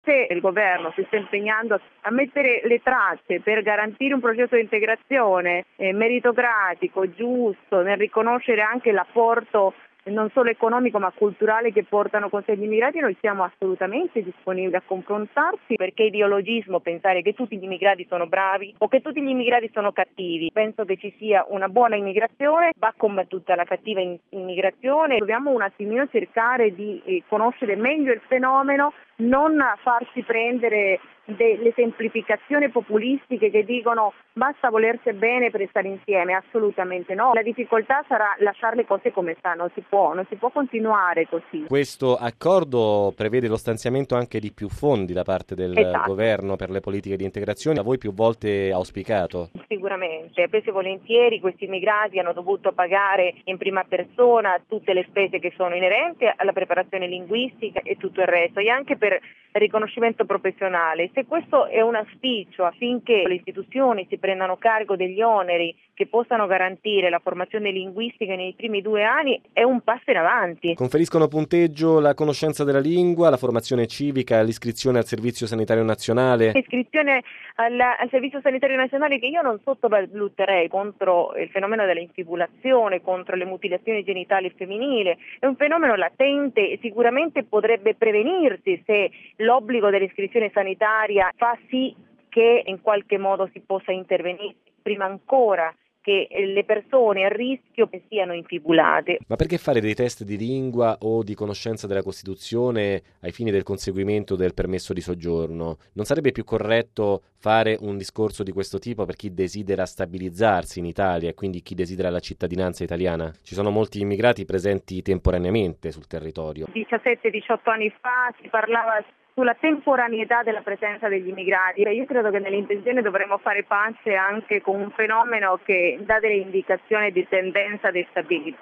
se il governo si sta impegnando a mettere le tracce per garantire un processo di integrazione meritocratico, giusto, nel riconoscere anche l'apporto non solo economico ma culturale che portano con sé gli immigrati, noi siamo assolutamente disponibili a confrontarci, perché ideologismo pensare che tutti gli immigrati sono bravi o che tutti gli immigrati sono cattivi. Penso che ci sia una buona immigrazione, va combattuta la cattiva immigrazione, dobbiamo un attimino cercare di conoscere meglio il fenomeno, non farsi prendere delle semplificazioni populistiche che dicono basta volersi bene per stare insieme, assolutamente no. La difficoltà sarà lasciare le cose come stanno, non si può continuare così. Questo accordo prevede lo stanziamento anche di più fondi da parte del governo per le politiche di integrazione, da voi più volte auspicato. Sicuramente, spesso e volentieri questi immigrati hanno dovuto pagare in prima persona tutte le spese che sono inerenti alla preparazione linguistica e tutto il resto, e anche per riconoscimento professionale. Se questo è un auspicio affinché le istituzioni si prendano carico degli oneri che possano garantire la formazione linguistica nei primi 2 anni, è un passo in avanti. Conferiscono punteggio la conoscenza della lingua, la formazione civica, l'iscrizione al Servizio Sanitario Nazionale. L'iscrizione al Servizio Sanitario Nazionale, che io non sottovaluterei, contro il fenomeno della infibulazione, contro le mutilazioni genitali femminili, è un fenomeno latente e sicuramente potrebbe prevenirsi se l'obbligo dell'iscrizione sanitaria fa sì che in qualche modo si possa intervenire prima ancora che le persone a rischio siano infibulate. Ma perché fare dei test di lingua o di conoscenza della Costituzione ai fini del conseguimento del permesso di soggiorno? Non sarebbe più corretto fare un discorso di questo tipo per chi desidera stabilizzarsi in Italia e quindi chi desidera la cittadinanza italiana? Ci sono molti immigrati presenti temporaneamente sul territorio. 17-18 anni fa si parlava sulla temporaneità della presenza degli immigrati. Io credo che nell'intenzione dovremmo fare pace anche con un fenomeno che dà delle indicazioni di tendenza destabilizzante.